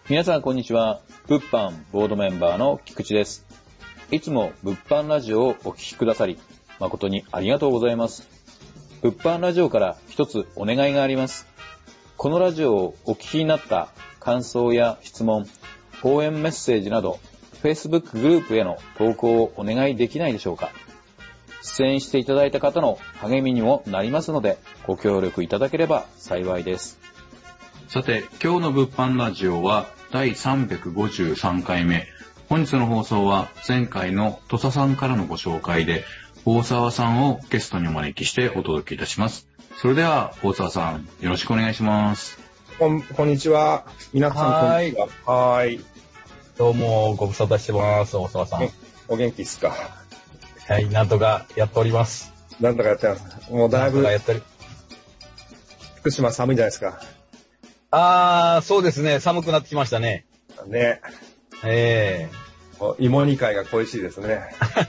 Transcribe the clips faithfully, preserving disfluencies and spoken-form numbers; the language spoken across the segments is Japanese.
皆さんこんにちは。物販ボードメンバーの菊池です。いつも物販ラジオをお聞きくださり誠にありがとうございます。物販ラジオから一つお願いがあります。このラジオをお聞きになった感想や質問、応援メッセージなど Facebook グループへの投稿をお願いできないでしょうか。出演していただいた方の励みにもなりますのでご協力いただければ幸いです。 さて、今日の物販ラジオはだいさんびゃくごじゅうさんかいめ。本日の放送は前回の土佐さんからのご紹介で、大沢さんをゲストにお招きしてお届けいたします。それでは大沢さん、よろしくお願いします。 こん、こんにちは。皆さん、こんにちは。はーい。 どうも、ご無沙汰してます、大沢さん。 お元気っすか？ はい、なんとかやっております。 なんとかやってます。もうだいぶ、 やってる福島寒いんじゃないですか？ あー、そうですね。寒くなってきましたね。 ね。 ええー。芋煮会が恋しいですね。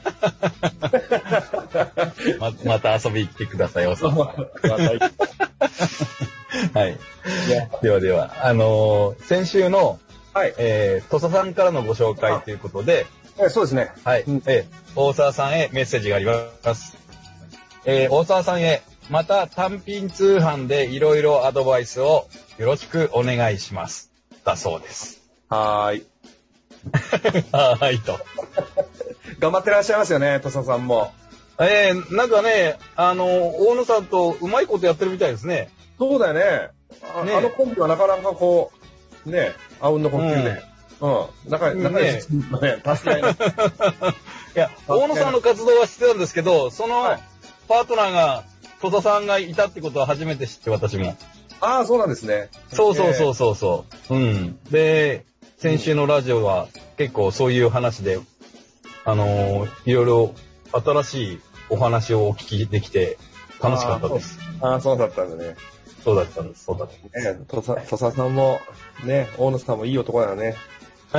ま, また遊びに来てください、大沢さん。またはい。ではでは、あのー、先週の、はい、えー、土佐さんからのご紹介ということで、 えそうですね。 はい、うん、えー、大沢さんへメッセージがあります。えー、大沢さんへ、また単品通販でいろいろアドバイスをよろしくお願いします。だそうです。 はーい。 はーいと。 頑張ってらっしゃいますよね、土佐さんも。 えー、なんかね、あの、大野さんとうまいことやってるみたいですね。 そうだよね。あ, ねあのコンビはなかなかこう、ね、あうんの呼吸で。うん。うん、仲良しですね。助け合い。いや、大野さんの活動はしてたんですけど、そのパートナーが、戸田さんがいたってことは初めて知って、私も。 ああ、そうなんですね。 そうそうそうそうそう。うん。で、先週のラジオは結構そういう話で、あのー、いろいろ新しいお話をお聞きできて楽しかったです。 ああ、そうだったんだね。 そうだったんです。そうだったんです。 ね、土佐、土佐さんも、ね、大野さんもいい男だよね。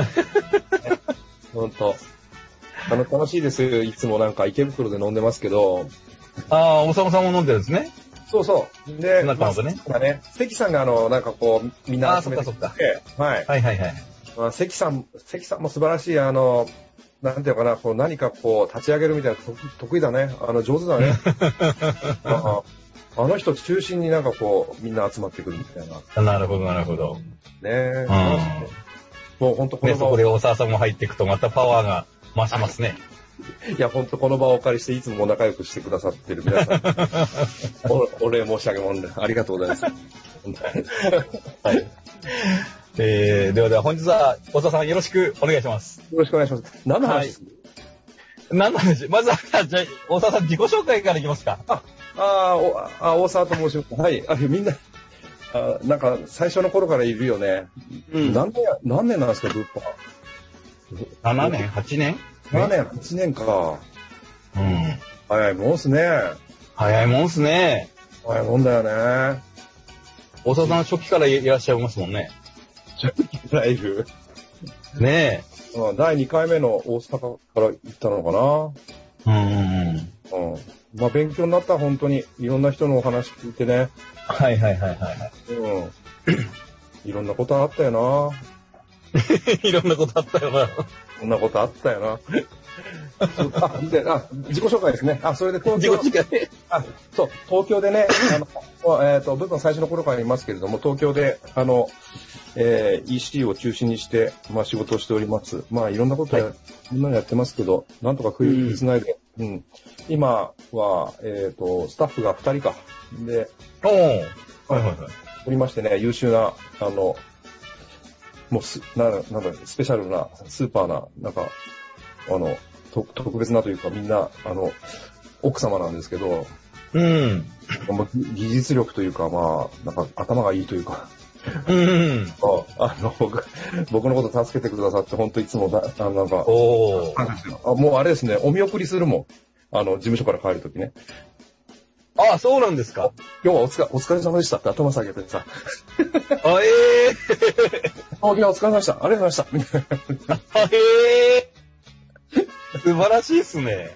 ほんと。あの、楽しいですよ。いつもなんか池袋で飲んでますけど。 ああ、おさむさんも飲んでるんですね。 そうそう。で、 なったのね。 まあ、ね、関さんがあの、なんかこう、みんな集めてきて、はい。 はいはいはい。 まあ、関さん、関さんも素晴らしい、あの、なんていうかな、こう何かこう立ち上げるみたいな得意だね。あの、上手だね。あ, あの人中心になんかこう、みんな集まってくるみたいな。 なるほどなるほど。 ねえ。うん、もう本当この場を、ね、そこで大沢さんも入っていくとまたパワーが増しますね。 いや、ほんとこの場をお借りしていつも仲良くしてくださってる皆さんお、お礼申し上げもんで、ありがとうございます。 はい。えー、ではでは本日は大沢さんよろしくお願いします。 よろしくお願いします。何の話、はい、 何の話まずは、じゃあ、大沢さん自己紹介からいきますか。 あ、あおあ大沢と申します。はい。あみんな、あなんか最初の頃からいるよね。うん、何年、何年なんですか、物販。 ななねん ?はち 年ななねん、はちねんか。 うん。 早いもんっすね。 早いもんっすね。 早いもんだよね。 大沢さん初期からいらっしゃいますもんね。 初期からいる。 ねえ。うん、だいにかいめの大阪から行ったのかな。うんうんうん。 うん。まあ勉強になった、本当に。いろんな人のお話聞いてね。 はいはいはいはい。 うん。いろんなことあったよな。 いろんなことあったよな。 そんなことあったよな。あ、で、あ、自己紹介ですね。あ、それで東京。 自己紹介。 あ、そう、東京でね、あの、えっ、ー、と、僕の最初の頃から言いますけれども、東京で、あの、えー、イーシー を中心にして、まあ仕事をしております。まあいろんなことや、はい、みんなやってますけど、なんとか食いつないで、うん、うん。今は、えっ、ー、と、スタッフがふたりか。で、 おー。はいはいはい。 おりましてね、優秀な、あの、もうす、な、なんだ、スペシャルな、スーパーな、なんか、あの、と特別なというか、みんな、あの、奥様なんですけど、 うん。 技術力というか、まあ、なんか、頭がいいというか、 うん。 あの、僕、僕のこと助けてくださって、本当いつもだ、あの、なんか、 おあ、もうあれですね、お見送りするもん。あの、事務所から帰るときね。 ああ、そうなんですか。 今日はおつか、お疲れ様でしたって頭下げてさ。 あ、ええー。いや、お疲れ様でした。ありがとうございました。 あ、ええー。素晴らしいっすね。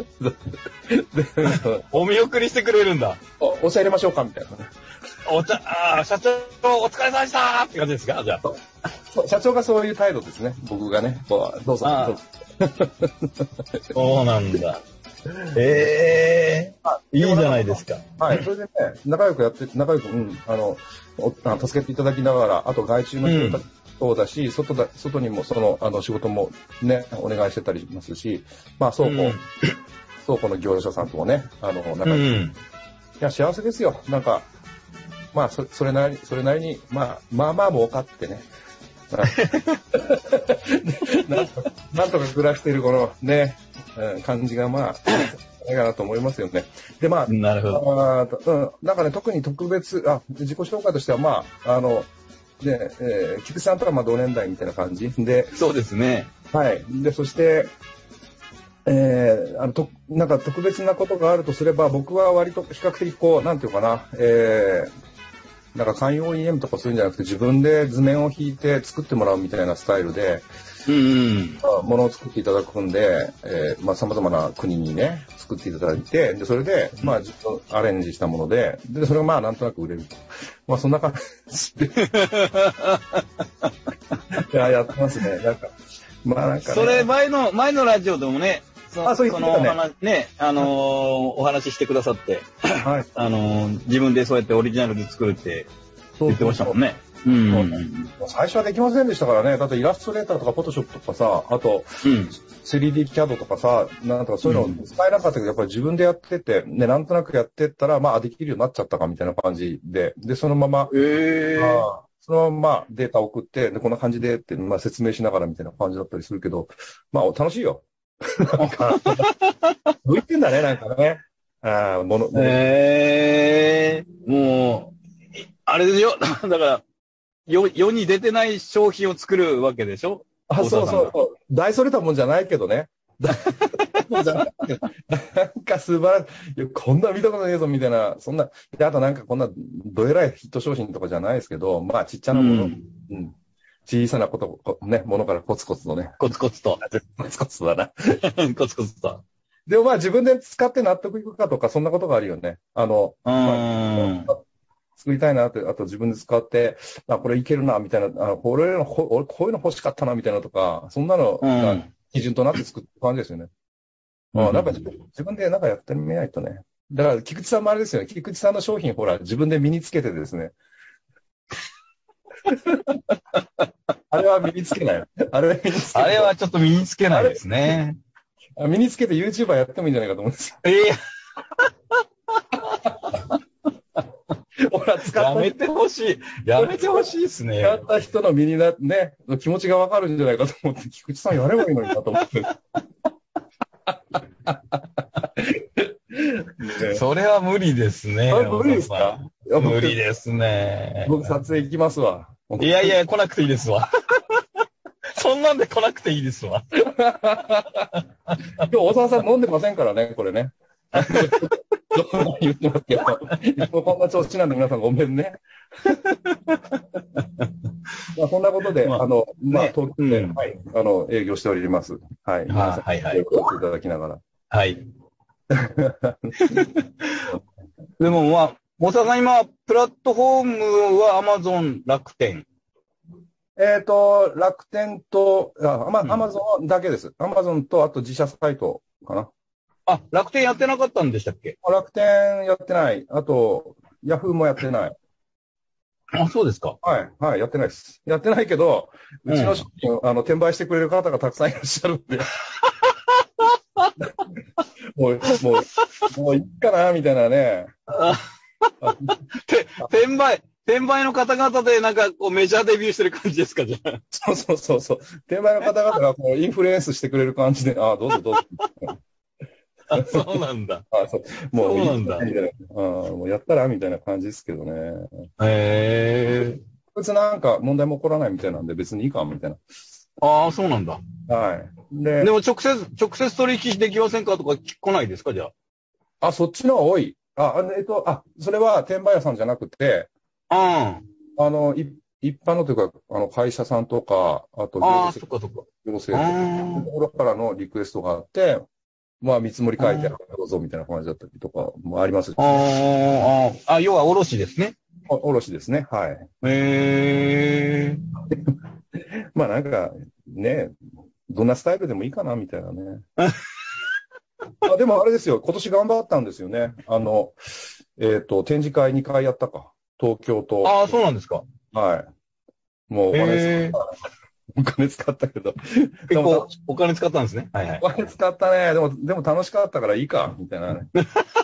お見送りしてくれるんだ。 お、お茶入れましょうかみたいなね。 お茶、ああ、社長、お疲れ様でしたって感じですかじゃあ。 社長がそういう態度ですね。僕がね、こうどうぞ。 ああどうぞそうなんだ。ええー、いいじゃないですか。 はい。それでね、仲良くやって、仲良く、うん、あの、おあ助けていただきながら、あと外注の人たちそうだし、外だ、外にもその、あの、仕事もね、お願いしてたりしますし、まあ、倉庫、 うん倉庫の業者さんともね、あの、仲良く、 うん。 いや、幸せですよ。なんか、まあ、そそれなりに、それなりに、まあ、まあまあ儲かってね。なんとか、なんとか暮らしているこのね、うん、感じがまあ、ないかなと思いますよね。で、まあ、 なるほど。 あうん、なんかね、特に特別、あ、自己紹介としては、まあ、あの、で、えー、菊池さんとはまあ同年代みたいな感じで、 そうですね。 はい。で、そして、えー、あの、と、なんか特別なことがあるとすれば、僕は割と比較的こう、なんていうかな、えー、なんか寛容 イーエム とかするんじゃなくて、自分で図面を引いて作ってもらうみたいなスタイルで、 うんうん。 ものを作っていただくんで、えー、まあ様々な国にね、作っていただいて、で、それで、まあ自分アレンジしたもので、で、それがまあなんとなく売れると。まあそんな感じで。いや、やってますね。なんか、まあなんか、ね。 それ前の、前のラジオでもね、そあそう言ってたねこのお話、ね、あのー、お話ししてくださって、 はい。 あのー、自分でそうやってオリジナルで作るって言ってましたもんね。うん。 最初はできませんでしたからね。だってイラストレーターとかフォトショップとかさ、あと、 うん、 スリーディー キャドとかさ、なんとかそういうの使えなかったけど、やっぱり自分でやってて、ね、なんとなくやってったら、まあできるようになっちゃったかみたいな感じで、で、そのまま、 えー、 あそのままデータを送って、で、こんな感じでって、まあ説明しながらみたいな感じだったりするけど、まあ楽しいよ。なんか、向いてんだね、なんかね。ああ、もの、 えー、もう、あれでしょだから、世、世に出てない商品を作るわけでしょあ、そうそうそう。大それたもんじゃないけどね。なんか素晴らしい。いやこんな見たことねえぞみたいな、そんな、であとなんかこんなどえらいヒット商品とかじゃないですけど、まあちっちゃなもの、 うんうん、小さなこと、ね、ものからコツコツとね。 コツコツと。 コツコツだな。 コツコツと。 でもまあ自分で使って納得いくかとか、そんなことがあるよね。あの、 うん、 まあ、作りたいなって、あと自分で使って、あ、これいけるな、みたいな、あの、これの、俺こういうの欲しかったな、みたいなとか、そんなのが基準となって作った感じですよね。うん、あなんか自分でなんかやってみないとね。だから、菊池さんもあれですよね。菊池さんの商品、ほら、自分で身につけてですね。あれは身につけない。あれは身につけない。 あれはちょっと身につけないですね。 身につけて YouTuber やってもいいんじゃないかと思うんですよ。 ええほら、使った。 やめてほしい。やめてほしいですね。 使った人の身にな、ね、気持ちがわかるんじゃないかと思って、菊池さんやればいいのになと思って。 ね、それは無理ですね。 無理ですか？ 無理ですね。 僕撮影行きますわ。 いやいや、来なくていいですわ。そんなんで来なくていいですわ。 今日大沢さん飲んでませんからね、これね。言ってますけど。こんな調子なんで皆さんごめんね。まあ、そんなことで、まあ、あの、まあ、ね、東京で、うん、はい、あの、営業しております。はい。 はい、はい、はい。 いただきながら。 はい。でも、まあ、大沢さん今、プラットフォームは Amazon 楽天。 えっ、ー、と、楽天と、あ、まあ、Amazon だけです。Amazon と、あと自社サイトかな。 あ、楽天やってなかったんでしたっけ？ 楽天やってない。あと、ヤフーもやってない。 あ、そうですか。 はい、はい、やってないです。やってないけど、うちの商品、うん、あの、転売してくれる方がたくさんいらっしゃるんで。もう、もう、もういいかな、みたいなね。 て、転売、転売の方々でなんかこうメジャーデビューしてる感じですか、じゃあ。 そうそうそうそう。転売の方々がこうインフルエンスしてくれる感じで、ああ、どうぞどうぞ。 あ、そうなんだ。 あそうもうそうなんだ。 みたいなあもうやったらみたいな感じですけどね。 へえ。 別になんか問題も起こらないみたいなんで別にいいかみたいな。 ああ、そうなんだ。 はい。で、 でも直接、直接取引できませんかとか来ないですか、じゃあ。あ、そっちの方が多い。あ、えっと、あ、それは転売屋さんじゃなくて、 ああの、い一般のというか、あの、会社さんとか、あと、 ああ、そっかそっか。 行政とか、ところからのリクエストがあって、まあ、見積もり書いてどうぞみたいな感じだったりとかもありますし、 ね。ああ、あ、要は卸ですね。 卸ですね。はい。 へえ。 まあなんか、ね、どんなスタイルでもいいかな、みたいなね。あでもあれですよ、今年頑張ったんですよね。あの、えっ、と、展示会にかいやったか。東京と。 ああ、そうなんですか。 はい。もうお金へ使った。お金使ったけど。 結構お金使ったんですね。はいはい。 お金使ったね。でも、でも楽しかったからいいか、みたいなね。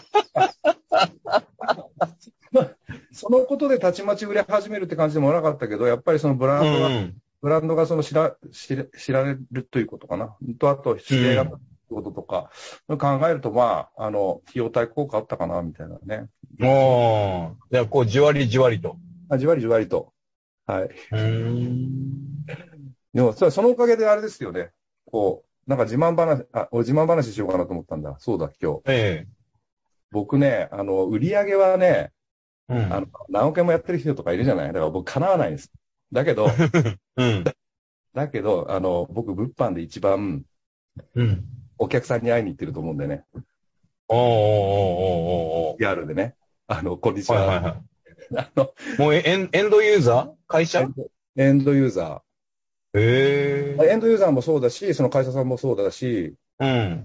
そのことでたちまち売れ始めるって感じでもなかったけど、やっぱりそのブランドが、うんうん、ブランドがその知ら、知ら、知られるということかな。と、あと、知り合いがということとか、うん、考えると、まあ、あの、費用対効果あったかな、みたいなね。 おー。じゃあ、こう、じわりじわりと。 あ、じわりじわりと。はい。 うーん。 でも、それそのおかげであれですよね。こう、なんか自慢話、あ、俺自慢話しようかなと思ったんだ。そうだ、今日。 ええ。 僕ね、あの、売り上げはね、 うん、 あの、何億円もやってる人とかいるじゃない。だから僕、叶わないんです。だけど、 うん、 だけど、あの、僕、物販で一番、 うん、 お客さんに会いに行ってると思うんでね。 おーおーおーおーおー。 リアルでね。あの、こんにちは。 はいはいはい。 あの、 もうエン、エンドユーザー会社エンド、エンドユーザー。へー。エンドユーザーもそうだし、その会社さんもそうだし、 うん。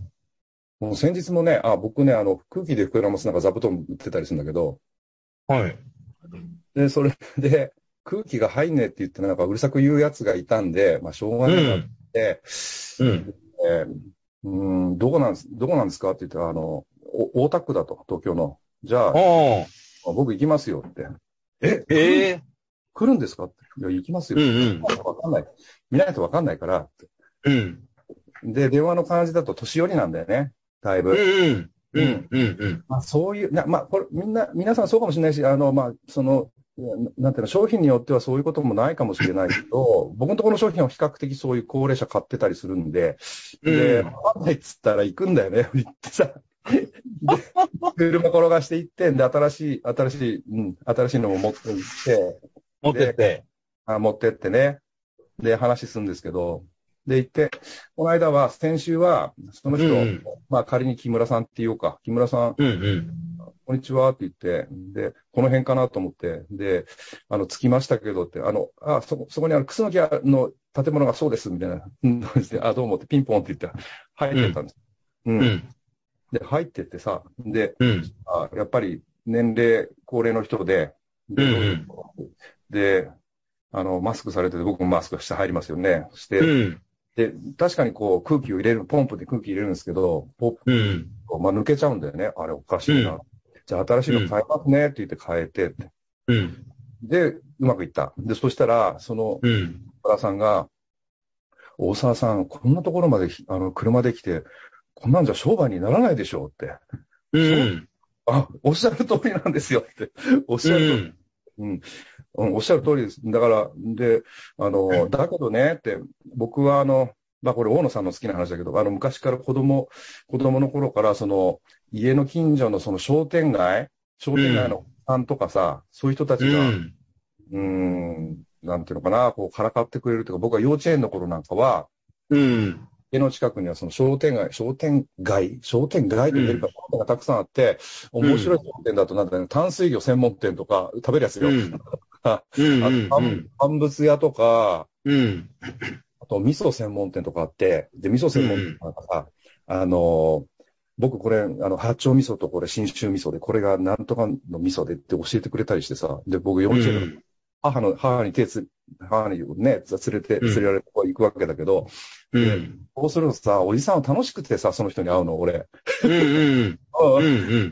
もう先日もね、あ、僕ね、あの、空気で膨らますなんか座布団売ってたりするんだけど、 はい。 で、それで、空気が入んねえって言ってなんかうるさく言うやつがいたんで、まあ、しょうがないなって、 うん。 えーうーん、どこなんです、どこなんですかって言って、あの、お大田区だと、東京の。じゃあ、 ああ。 僕行きますよって。えええ来るんですかって。いや、行きますよ。 うんうん。 わかんない。見ないとわかんないからって。 うん。 で、電話の感じだと年寄りなんだよね。だいぶ。 うんうん。うん。うん。うん。 まあ、そういう、なまあ、これ、みんな、皆さんそうかもしれないし、あの、まあ、その、なんていうの、商品によってはそういうこともないかもしれないけど、僕のところの商品は比較的そういう高齢者買ってたりするんで、で、わかんないっつったら行くんだよね、売ってさ。で、車転がしていって、で、新しい、新しい、うん、新しいのも持って行って、 持ってって。 あ、持ってってね。で、話するんですけど、で、行って、この間は、先週は、その人、うんうん、まあ仮に木村さんって言おうか、木村さん、 うんうん、 こんにちはって言って、で、この辺かなと思って、で、あの、着きましたけどって、あの、あ、そこ、そこにある楠木の建物がそうです、みたいな、あ、どうもってピンポンって言って、入ってったんです。うん。うん、で、入ってってさ、で、うん、あ、やっぱり年齢、高齢の人で、で、うんうん、で、あの、マスクされてて、僕もマスクして入りますよね。して、うん、で、確かにこう空気を入れる、ポンプで空気入れるんですけど、ポップ、うん、まあ抜けちゃうんだよね。あれおかしいな。うん、じゃあ新しいの買いますねって言って変えてって。うん、で、うまくいった。で、そしたら、その、うん、原さんが、大沢さん、こんなところまで、あの、車で来て、こんなんじゃ商売にならないでしょうって。うん。あ、おっしゃる通りなんですよって。おっしゃる通り。うん。うん、おっしゃる通りです。だから、で、あの、だけどねって、僕はあの、まあこれ大野さんの好きな話だけど、あの昔から子供、子供の頃からその家の近所のその商店街、商店街のさんとかさ、うん、そういう人たちが、うん、うーん、なんていうのかな、こうからかってくれるというか、僕は幼稚園の頃なんかは、うん、家の近くにはその商店街、商店街、商店街と言えるか、うん、がたくさんあって、面白い商店だとなんだろう、淡水魚専門店とか、食べるやつよ。うんあと、乾物屋とか、うん、あと、味噌専門店とかあって、で、味噌専門店とかさ、うん、あの、僕これ、あの、八丁味噌とこれ、信州味噌で、これがなんとかの味噌でって教えてくれたりしてさ、で、僕幼稚園の、うん、母の、母に手つ、母にね、連れて、連れられて行くわけだけど、うん、そうするとさ、おじさんは楽しくてさ、その人に会うの、俺。うんうんうん、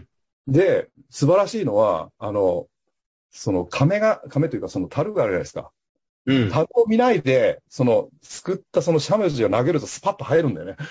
で、素晴らしいのは、あの、その亀が、亀というかその樽があるじゃないですか。うん。樽を見ないで、その、すくったそのしゃもじを投げるとスパッと入るんだよね。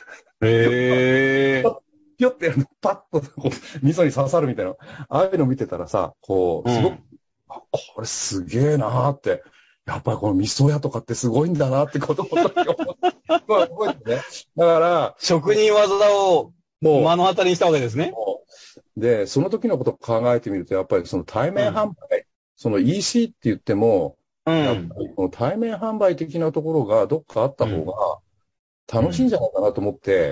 へー。ぴょってやるとパッとこう味噌に刺さるみたいな。ああいうの見てたらさ、こう、すごく、うん、これすげえなーって。やっぱりこの味噌屋とかってすごいんだなって子供の時思って。覚えてね。だから、 職人技をもう目の当たりにしたわけですね。 で、その時のことを考えてみると、やっぱりその対面販売、うん、その イーシー って言っても、うん、やっぱりこの対面販売的なところがどっかあった方が楽しいんじゃないかなと思って、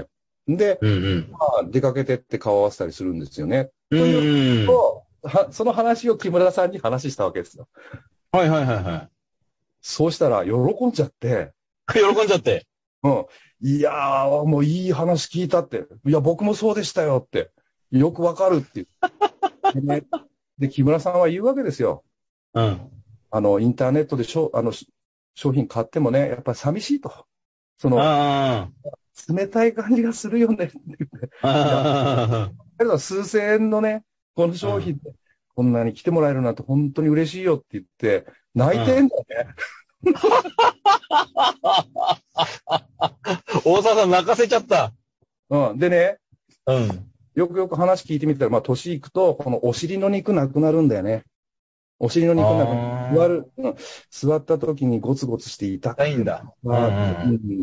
うん、で、うんうんまあ、出かけてって顔合わせたりするんですよね。うん、というと、その話を木村さんに話したわけですよ。 はいはいはいはい。 そうしたら、喜んじゃって。 喜んじゃって。 うん。いやー、もういい話聞いたって。いや、僕もそうでしたよって。よくわかるっていう。でね、で、木村さんは言うわけですよ。 うん。 あの、インターネットでしょあの商品買ってもね、やっぱり寂しいと。その、 あ冷たい感じがするよねって言って。 あ。 けど数千円のね、この商品でこんなに来てもらえるなんて本当に嬉しいよって言って、泣いてんだよね。 大沢さん泣かせちゃった。 うん。でね、 うん。 よくよく話聞いてみたら、まあ、年いくと、このお尻の肉なくなるんだよね。お尻の肉なくなる。座る、うん、座った時にゴツゴツして痛くて。 痛いんだ。 うんうん、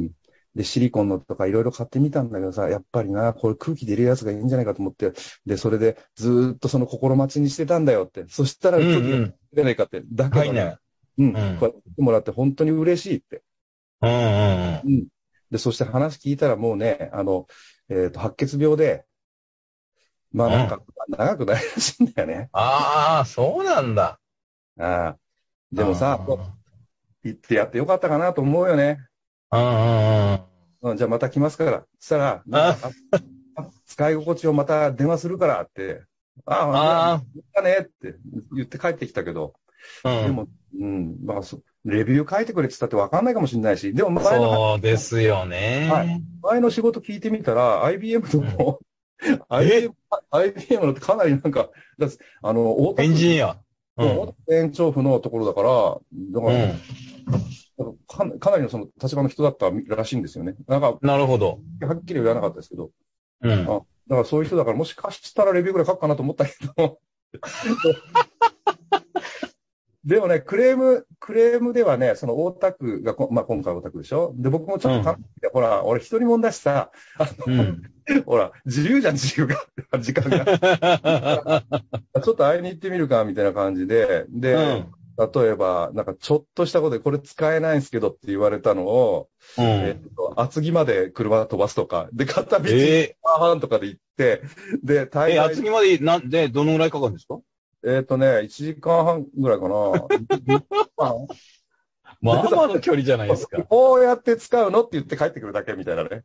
で、シリコンのとかいろいろ買ってみたんだけどさ、やっぱりな、これ空気出るやつがいいんじゃないかと思って、で、それでずーっとその心待ちにしてたんだよって。そしたら空気が出ないかって。だけどね、 ねうん、こうやって言ってもらって本当に嬉しいって。 うんうんうん。 で、そして話聞いたらもうね、あの、えっと、白血病で、まあなんか、長くないらしいんだよね。 ああ、そうなんだ。 ああ。でもさ、言ってやってよかったかなと思うよね。 うんうんうん。じゃあまた来ますから。そしたら、なんか使い心地をまた電話するからって、ああ、言ったねって言って帰ってきたけど、うん、でも、うん、まあ、レビュー書いてくれって言ったって分かんないかもしれないし、でも前の、 そうですよね。 はい。前の仕事聞いてみたら、アイビーエム のも、アイビーエム、アイビーエム のってかなりなんか、だあの、大田区。 エンジニア。 うん。大田区園調布のところだから、だから、うん、か, かなりのその立場の人だったらしいんですよね。なんか、 なるほど。 はっきり言わなかったですけど。 うん。 あ、だからそういう人だから、もしかしたらレビューぐらい書くかなと思ったけど。でもね、クレーム、クレームではね、その大田区が、まあ、今回大田区でしょ。で、僕もちょっと考えて、うん、ほら、俺一人もんだしさ、あの、うん、ほら、自由じゃん、自由が、時間が。ちょっと会いに行ってみるか、みたいな感じで、で、うん、例えば、なんかちょっとしたことでこれ使えないんですけどって言われたのを、うん、えっと、厚木まで車飛ばすとか、で、片道いちじかんはんとかで行って、で、 大概。え、厚木まで、なんで、どのぐらいかかるんですか？ えっとね、いちじかんはんぐらいかな。 まあまあの距離じゃないですか。 こうやって使うのって言って帰ってくるだけみたいなね。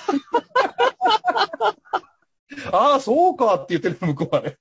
ああ、そうかって言ってる向こうはね。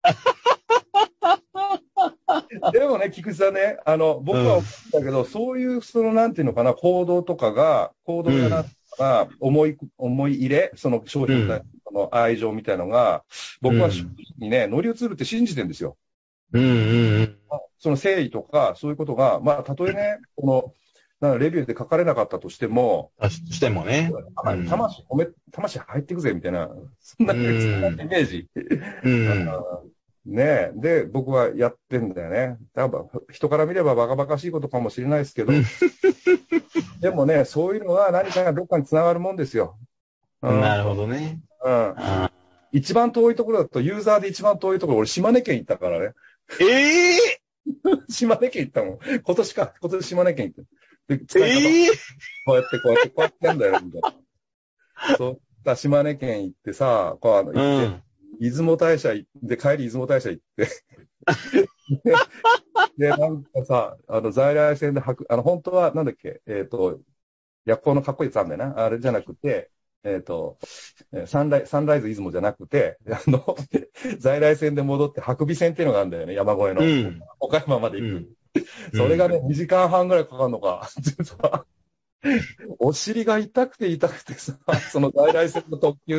でもね、菊池さんね、あの、僕は思ったけど、うん、そういう、その、なんていうのかな、行動とかが、行動がなんていうのかな、思い、思い入れ、その商品に対しての愛情みたいのが、僕は商品にね、乗り移るって信じてるんですよ。 うんうんうん。 その誠意とか、そういうことが、まあ、たとえね、この、なんかレビューで書かれなかったとしても、 してもね。 魂込め、魂入っていくぜ、みたいな、そんなイメージ。うんねえ。で、僕はやってんだよね。多分、人から見ればバカバカしいことかもしれないですけど、でもね、そういうのは何かがどっかに繋がるもんですよ。 うん、なるほどね。 うん。一番遠いところだと、ユーザーで一番遠いところ、俺島根県行ったからね。 ええー、島根県行ったもん。今年か、今年島根県行った。で、 使い方、えー、 こうやってこうやってこうやってやんだよ、みたいな。そう、島根県行ってさ、こうあの、行って、うん出雲大社行って、帰り出雲大社行ってで、なんかさ、あの、在来線ではく、あの、本当は、なんだっけ、えっ、ー、と、夜行のかっこいいやつあんだよな。あれじゃなくて、えっ、ー、と、サンライ、サンライズ出雲じゃなくて、あの、在来線で戻って白尾線っていうのがあるんだよね、山越えの。うん、岡山まで行く。うん、それがね、にじかんはんぐらいかかるのか。お尻が痛くて痛くてさ、その在来線の特急って。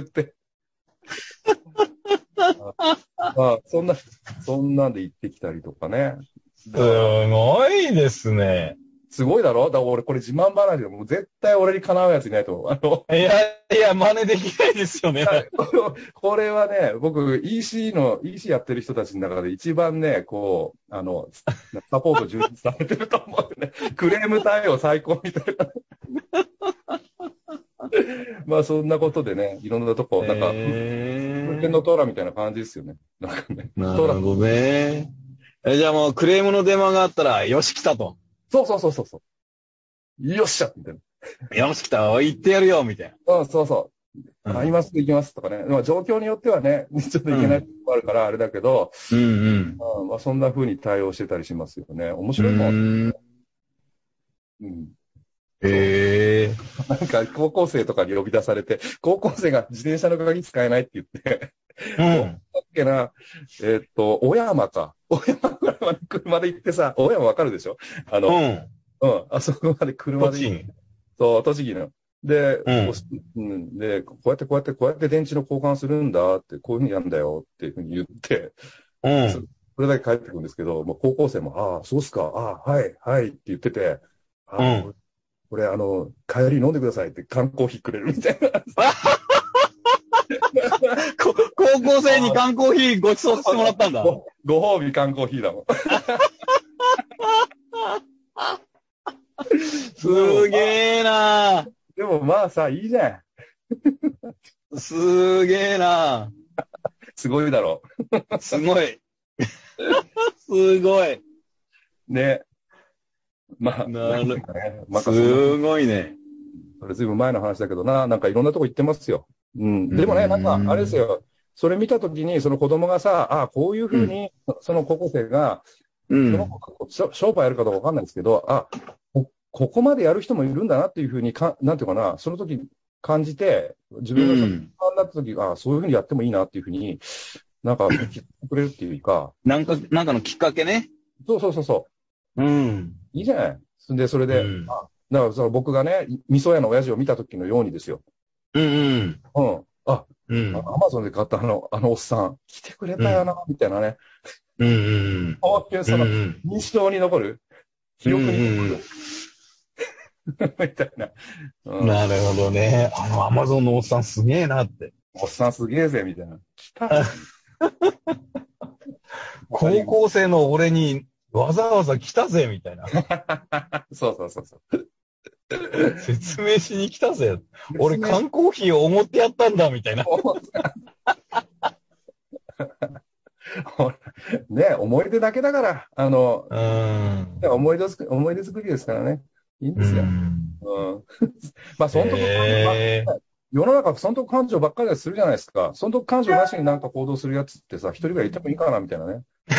まあ、そんな、そんなんで行ってきたりとかね。 すごいですね。 すごいだろ？だから俺これ自慢話でもう絶対俺にかなうやついないと思う。あの。 いや、いや、真似できないですよね。 これはね、僕 イーシー の、イーシー やってる人たちの中で一番ね、こう、あの、サポート充実されてると思うね。クレーム対応最高みたいな。まあそんなことでね、いろんなとこ、なんか、運転のトーラみたいな感じですよね。なんかね。 なるほどね。え、じゃあもうクレームの電話があったら、よし来たと。 そうそうそうそうそう。よっしゃみたいな。よし来た、言ってやるよみたいな。うん、そうそう。うん、あ、今すぐ行きますとかね。まあ状況によってはね、ちょっと行けないとこもあるからあれだけど、うんうん。うん、まあそんな風に対応してたりしますよね。面白いもん。 うん。 へえ。 なんか高校生とかに呼び出されて、高校生が自転車の鍵使えないって言って、 うん。 だっけな、えーっと、小山か。小山ぐらいまで車で行ってさ、小山わかるでしょ？あの、 うん。 うん、あそこまで車で行って、 栃木。 そう、栃木の。で、 うんおしうん、で、こうやってこうやってこうやって電池の交換するんだって、こういうふうにやるんだよっていうふうに言って、そうん。 それだけ帰ってくるんですけど、もう高校生も、ああ、そうっすか、ああ、はい、はいって言ってて、ああ、これ、 うん。 これあの、帰り飲んでくださいって缶コーヒーくれるみたいな。 こ高校生に缶コーヒーご馳走してもらったんだ。 ご、ご褒美缶コーヒーだもん。 すげーなでもまあさ、いいじゃん。 すげーなすごいだろすごい。すごい。 う。ね。まあ、 なるんかね、まあ、そんなすごいね。 それずいぶん前の話だけどな、なんかいろんなとこ行ってますよ。うん。でもね、なんか、あれですよ。それ見たときに、その子供がさ、ああ、こういうふうに、その高校生が、 うその子が商売やるかどうかわかんないですけど、あ、こ、ここまでやる人もいるんだなっていうふうにか、なんていうかな、その時感じて、自分がその、になった時、あそういうふうにやってもいいなっていうふうに、なんか、聞いてくれるっていうか。 なんか、なんかのきっかけね。 そうそうそうそう。 うん。 いいじゃない。で、それで、うん、あだからその僕がね、味噌屋の親父を見た時のようにですよ。 うんうん。 うん。あ、うん。アマゾンで買ったあの、あのおっさん、来てくれたよな、うん、みたいなね。 うんうんうん。 こういう、その、印象に残る、記憶に残る。みたいな、 うん。なるほどね。あのアマゾンのおっさんすげえなって。 おっさんすげえぜ、みたいな。来た。 高校生の俺にわざわざ来たぜ、みたいな。 そうそうそうそう。 説明しに来たぜ。俺缶コーヒーをおごってやったんだ、みたいな。 ね、思い出だけだから、あの、 うん。 思い出作り、思い出作りですからね。いいんですよ。うん。まあ、そのとこ、えー、世の中、損得感情ばっかりするじゃないですか。損得感情なしになんか行動するやつってさ、一人ぐらいいてもいいかな、みたいなね。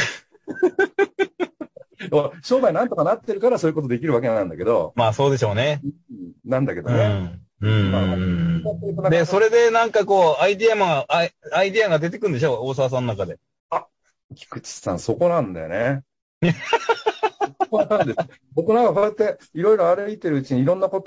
商売なんとかなってるからそういうことできるわけなんだけど。 まあそうでしょうね。 なんだけどね。 うん。うんまあ、で、それでなんかこう、アイディアが、アイ、アイディアが出てくるんでしょ大沢さんの中で。 あ、菊池さん、そこなんだよね。僕なんかこうやっていろいろ歩いてるうちにいろんなこと、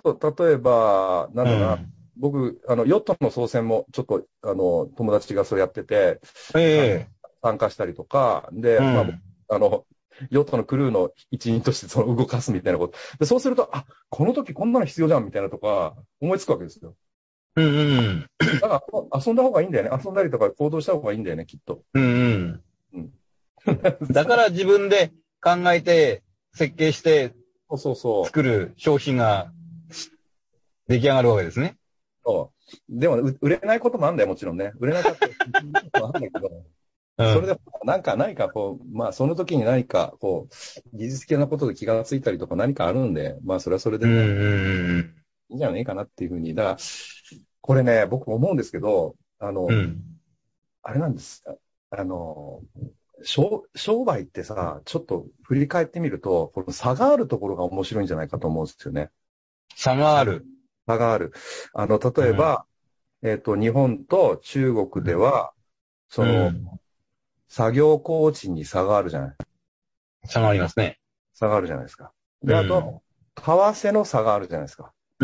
例えば、なんだろうな、うん、僕、あの、ヨットの操船もちょっと、あの、友達がそうやってて、ええー、参加したりとか、で、うん、まあ、あの、ヨットのクルーの一員としてその動かすみたいなこと。で、そうすると、あ、この時こんなの必要じゃんみたいなとか、思いつくわけですよ。 うんうん。 だから遊んだ方がいいんだよね。遊んだりとか行動した方がいいんだよね、きっと。 うんうん。うん、だから自分で考えて、設計して、 そうそうそう。 作る商品が出来上がるわけですね。 そう。でも、売れないこともあるんだよ、もちろんね。売れなかったこともあるんだけど。うん、それで、なんか、何かこう、まあ、その時に何か、こう、技術的なことで気がついたりとか何かあるんで、まあ、それはそれでね、うんうんうん、いいんじゃないかなっていうふうに。だから、これね、僕思うんですけど、あの、うん、あれなんです。あの、商、商売ってさ、ちょっと振り返ってみると、この差があるところが面白いんじゃないかと思うんですよね。 差がある。 差がある。あの、例えば、うん、えっと、日本と中国では、その、うん作業工賃に差があるじゃない。 差がありますね。 差があるじゃないですか。で、あと、為替の差があるじゃないですか。 うん。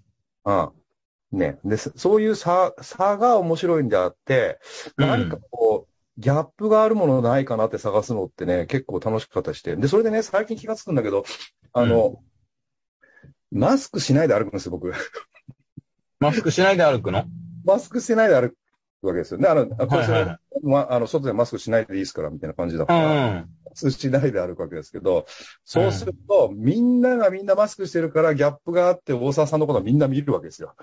ああね。で、そういう差、差が面白いんであって、何かこう、ギャップがあるものないかなって探すのってね、結構楽しかったりして。で、それでね、最近気がつくんだけど、あの、うん、マスクしないで歩くんですよ、僕。 マスクしないで歩くの？ マスクしないで歩く。わけですよね。あの、これ、はいはい、まあ、あの、外でマスクしないでいいですから、みたいな感じだから、マスクしないで歩くわけですけど、そうすると、うん、みんながみんなマスクしてるから、ギャップがあって、大沢さんのことはみんな見るわけですよ。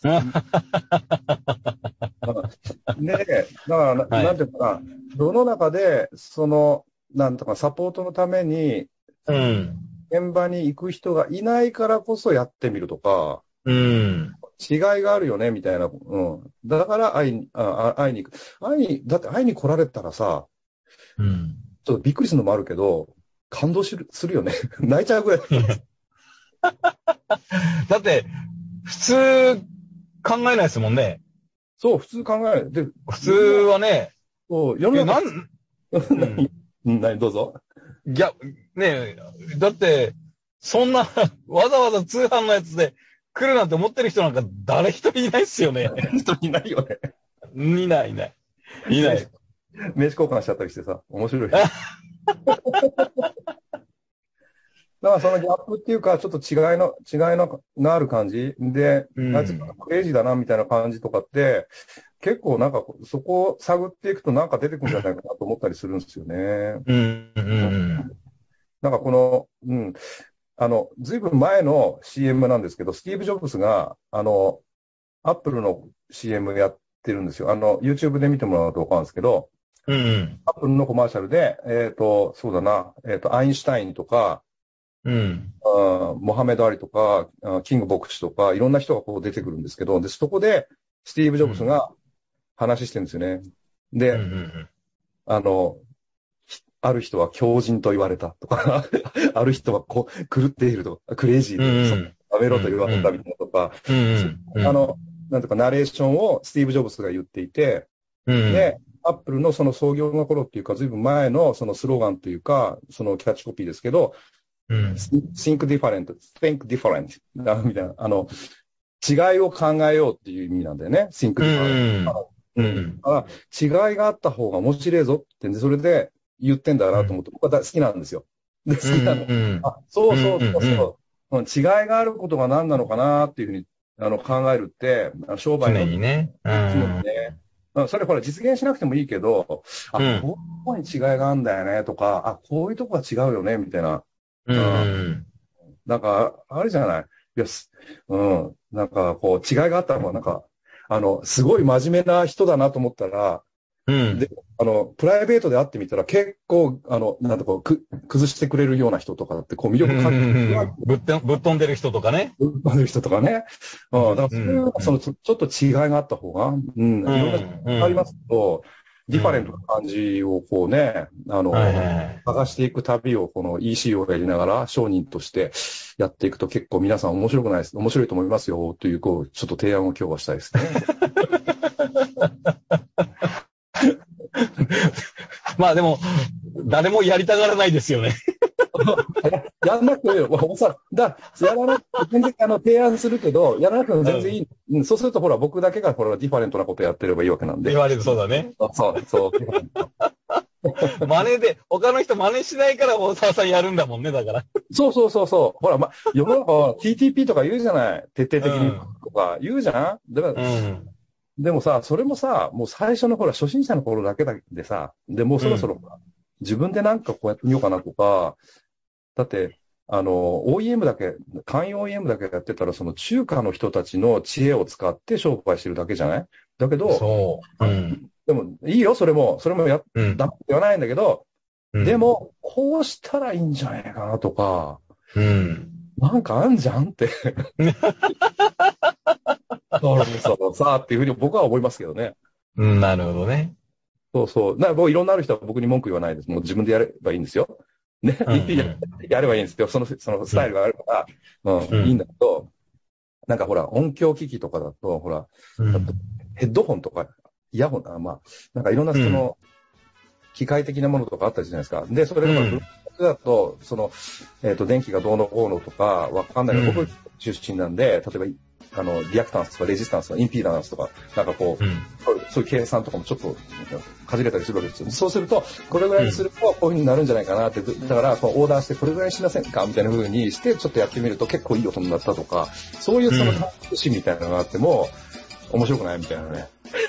ねえ、だからな、はい、なんていうかな、世の中で、その、なんとかサポートのために、うん、現場に行く人がいないからこそやってみるとか、うん、違いがあるよね、みたいな。うん。だから会いに、あ会いに行く。会いに、だって会いに来られたらさ、うん。ちょっとびっくりするのもあるけど、感動する、するよね。泣いちゃうぐらい。 だって、普通考えないですもんね。 そう、普通考えない。で、 普通はね、 そう、世のえ、な中、 ん、 うん、何、どうぞ。 いや、ねえ、だって、そんな、わざわざ通販のやつで来るなんて思ってる人なんか誰一人いないっすよね。 人いないよね。 いない、いない。いない。 名刺交換しちゃったりしてさ、面白い。だからそのギャップっていうか、ちょっと違いの、違いのがある感じで、 うん、 あいつクレイジーだなみたいな感じとかって、結構なんかそこを探っていくとなんか出てくるんじゃないかなと思ったりするんですよね。 うん、うん。 なんかこの、うん、あの、ずいぶん前の シーエム なんですけど、スティーブ・ジョブズが、あの、アップルの シーエム やってるんですよ。あの、YouTube で見てもらうとわかるんですけど、 うん、 アップルのコマーシャルで、えっと、そうだな、えっと、アインシュタインとか、 うん。 あモハメド・アリとか、あキング牧師とか、いろんな人がこう出てくるんですけど、で、そこで、スティーブ・ジョブズが話してるんですよね。で、 うん、 あの、ある人は狂人と言われたとか、ある人はこう狂っているとか、クレイジーで、そう、やめろと言われたみたいなとか、 うん、 あの、なんとかナレーションをスティーブ・ジョブズが言っていて、 うん、 で、アップルのその創業の頃っていうか、ずいぶん前のそのスローガンというか、そのキャッチコピーですけど、 うん、 think different, think different みたいな、あの、違いを考えようっていう意味なんだよね。think different。 うん。 あ、違いがあった方が面白いぞって、それで言ってんだなと思って、僕は好きなんですよ。で、好きなの。あ、そうそうそうそう。違いがあることが何なのかなっていうふうにあの考えるって、商売の。 常にね。 常にね。それほら実現しなくてもいいけど、あ、こういうとこに違いがあるんだよねとか、あ、こういうとこが違うよねみたいな。 うん。 なんか、あれじゃない。よし。うん。なんか、こう、違いがあったのは、なんか、あの、すごい真面目な人だなと思ったら、 うん。 で、あの、プライベートで会ってみたら、結構、あの、なんとこう、く、崩してくれるような人とかって、こう、魅力感じる。 ぶっ飛ぶっ飛んでる人とかね。 ぶっ飛んでる人とかね。うん。だから、それは、その、ちょっと違いがあった方が、うん。いろんな、ありますけど、ディファレントな感じをこうね、あの、はいはい、探していく旅をこの イーシー をやりながら商人としてやっていくと結構皆さん面白くないです。面白いと思いますよという、こう、ちょっと提案を今日はしたいですね。 まあでも、誰もやりたがらないですよね。 やんなくてよ。さ、だ、やらなくて、全然、あの、提案するけど、やらなくても全然いい。うん、そうすると、ほら、僕だけが、ほら、ディファレントなことやってればいいわけなんで。 言われる、そうだね。 そう、そう。 真似で、他の人真似しないから大沢さんやるんだもんね、だから。 そうそうそうそう。ほら、ま、世の中は ティーティーピー とか言うじゃない。徹底的にとか言うじゃん。だから、うん、でもさ、それもさ、もう最初のほら、初心者の頃だけでさ、で、もうそろそろ、うん、自分でなんかこうやってみようかなとか、だって、あの、オーイーエム だけ、簡易 オーイーエム だけやってたら、その中華の人たちの知恵を使って商売してるだけじゃないだけど、 そう。うん。 でも、いいよ、それも、それもや、うん、ダメって言わないんだけど、うん、でも、こうしたらいいんじゃないかなとか、 うん。 なんかあんじゃんって。そうそうさあっていうふうに僕は思いますけどね。 うん、なるほどね。 そうそう。だから僕いろんなある人は僕に文句言わないです。もう自分でやればいいんですよ。ね、うんうん、やればいいんですよ。その、そのスタイルがあるから、うん、うん、いいんだけど、なんかほら、音響機器とかだと、ほら、うん、ヘッドホンとか、イヤホン、あまあ、なんかいろんなその、うん、機械的なものとかあったじゃないですか。で、それが、ブロックだと、その、えっと、電気がどうのこうのとか、わかんないけど、うん、僕出身なんで、例えば、あの、リアクタンスとかレジスタンスとかインピーダンスとか、なんかこう、うん、そういう計算とかもちょっとかじれたりするわけですよ。そうすると、これぐらいにするとこういう風になるんじゃないかなって、だからこうオーダーしてこれぐらいにしませんかみたいな風にして、ちょっとやってみると結構いい音になったとか、そういうその楽しみみたいなのがあっても、面白くないみたいなね。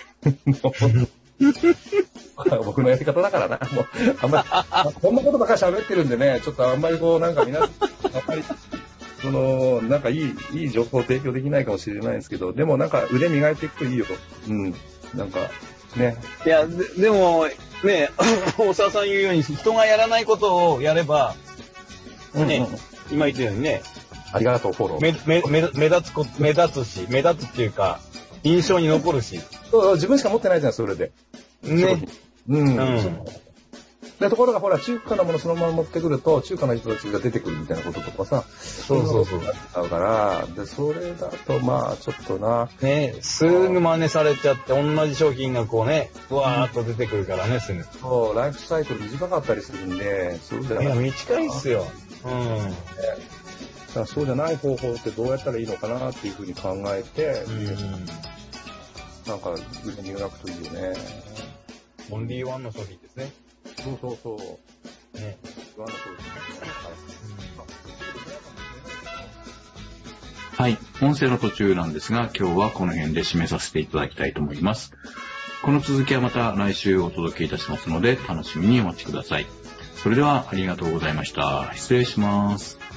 僕のやり方だからな。もう、あんまり、こんなことばっかり喋ってるんでね、ちょっとあんまりこう、なんか皆さん、あんまり、その、なんかいい、いい情報を提供できないかもしれないですけど、でもなんか腕磨いていくといいよ。うん。なんか、ね。 いや、で, でも、ね、大沢さん言うように、人がやらないことをやれば、ね、うんうん、今言ったようにね。 ありがとう、フォロー。 目、目、目、目立つこ、目立つし、目立つっていうか、印象に残るし。 そう、自分しか持ってないじゃん、それで。 ね。 うん。うん、 で、ところがほら、中華のものそのまま持ってくると、中華の人たちが出てくるみたいなこととかさ、 そうそうそう。 だから、で、それだと、まあ、ちょっとな。 ね、すぐ真似されちゃって、同じ商品がこうね、うわーっと出てくるからね、すぐ。 そう、ライフサイクル短かったりするんで、そうじゃない。 いや、短いっすよ。うん。 だからそうじゃない方法ってどうやったらいいのかなっていうふうに考えて、うん、なんか、売りになくといいよね。 オンリーワンの商品ですね。 そうそうそう。ね。ワンの商品。 はい。音声の途中なんですが、今日はこの辺で締めさせていただきたいと思います。この続きはまた来週お届けいたしますので、楽しみにお待ちください。それではありがとうございました。失礼します。